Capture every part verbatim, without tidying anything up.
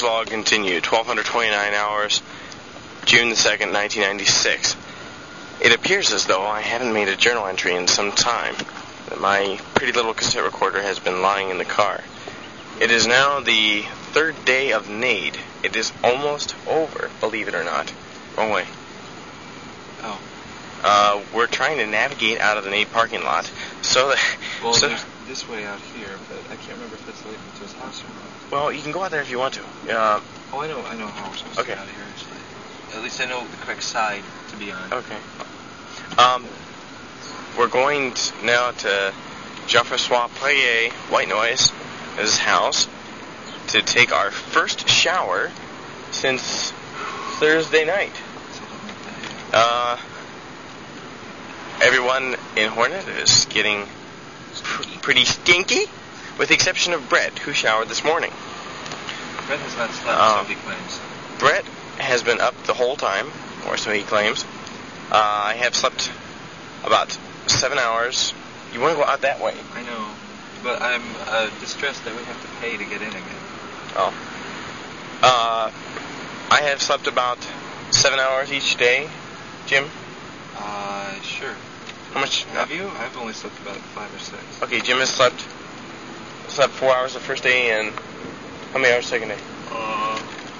log continued, twelve twenty-nine hours, June the second, nineteen ninety-six. It appears as though I haven't made a journal entry in some time. My pretty little cassette recorder has been lying in the car. It is now the third day of N A D. It is almost over, believe it or not. Wrong way. Oh. Uh, we're trying to navigate out of the N A D parking lot, so that... Well, so, there's this way out here, but I can't remember if it's leading to his house or not. Well, you can go out there if you want to. Uh, oh, I know I know how we're supposed okay. to get out of here, actually. At least I know the correct side to be on. Okay. Um, we're going to now to Jean-Francois Poirier, White Noise, his house, to take our first shower since Thursday night. Uh, everyone in Hornet is getting pr- pretty stinky, with the exception of Brett, who showered this morning. Brett has not slept, uh, so he claims. Brett has been up the whole time, or so he claims. Uh, I have slept about seven hours. You want to go out that way? I know, but I'm uh, distressed that we have to pay to get in again. Oh. Uh, I have slept about seven hours each day. Jim? Uh, sure. How much? Have you? I've only slept about five or six. Okay, Jim has slept slept four hours the first day, and how many hours the second day? Uh,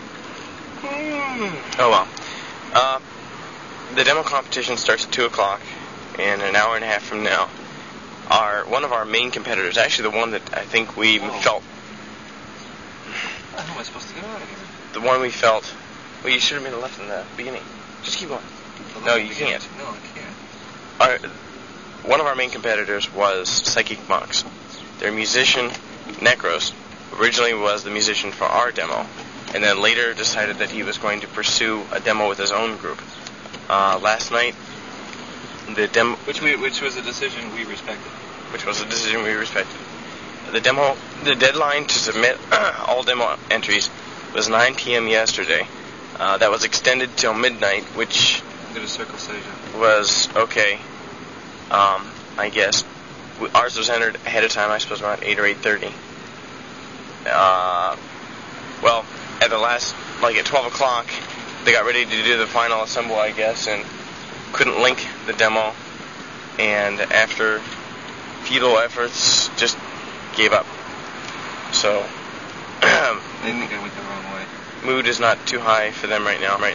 oh, well. Uh, the demo competition starts at two o'clock, and an hour and a half from now, our one of our main competitors, actually the one that I think we oh. felt... How am I supposed to get out of here? The one we felt... Well, you should have made a left in the beginning. Just keep going. No, you can't. No, I can't. Our, one of our main competitors was Psychic Monks. Their musician, Necros, originally was the musician for our demo, and then later decided that he was going to pursue a demo with his own group. Uh, last night, the demo... Which we, which was a decision we respected. Which was a decision we respected. The demo... The deadline to submit all demo entries was nine p.m. yesterday. Uh, that was extended till midnight, which... Go to Circle Seja. Was okay. Um, I guess. Ours was entered ahead of time, I suppose around eight or eight thirty. Uh, well, at the last, like at twelve o'clock, they got ready to do the final assemble, I guess, and couldn't link the demo, and after futile efforts, just gave up. So, I think I went the wrong way. Mood is not too high for them right now. Right